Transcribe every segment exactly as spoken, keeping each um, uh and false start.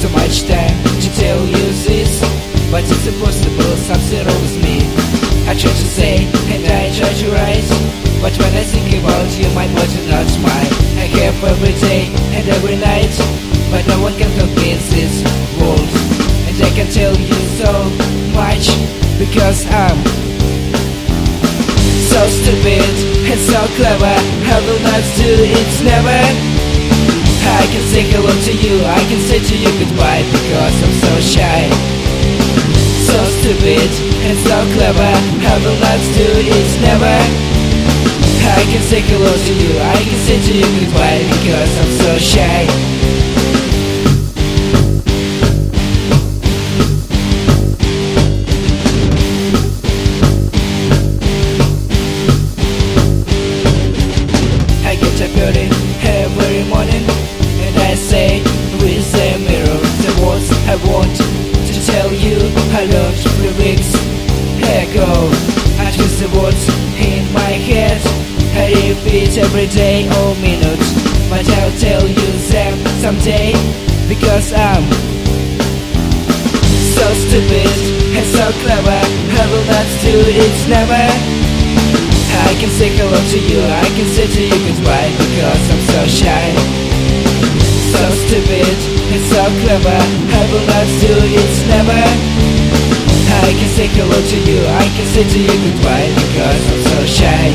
so much time to tell you this, but it's impossible, something wrong with me. I try to say and I try to write, but when I think about you, my body not mine. I have every day and every night, but no one can convince this world. And I can tell you so much, because I'm so stupid and so clever. I will not do it never. I can say hello to you, I can say to you goodbye, because I'm so shy. So stupid and so clever, I will not do it never. I can say hello to you, I can say to you goodbye, because I'm so shy. I get up early every morning, and I say with the mirror the words I want to tell you. I learned three weeks ago. I twist the words in my head, I repeat every day or minute, but I'll tell you them someday, because I'm so stupid and so clever. I will not do it never. I can say hello to you, I can say to you goodbye, because I'm so shy. So stupid and so clever, I will not do it never. I can say hello to you, I can say to you goodbye, because I'm so shy.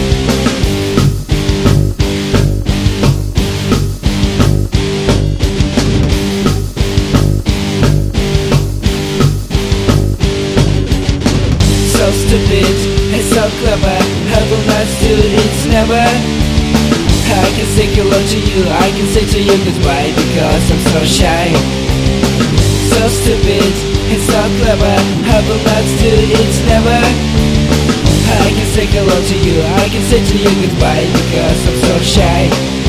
So stupid and so clever, I will not do it never. I can say hello to you, I can say to you goodbye, because I'm so shy. So stupid and so clever, I will not do it never. I can say hello to you, I can say to you goodbye, because I'm so shy.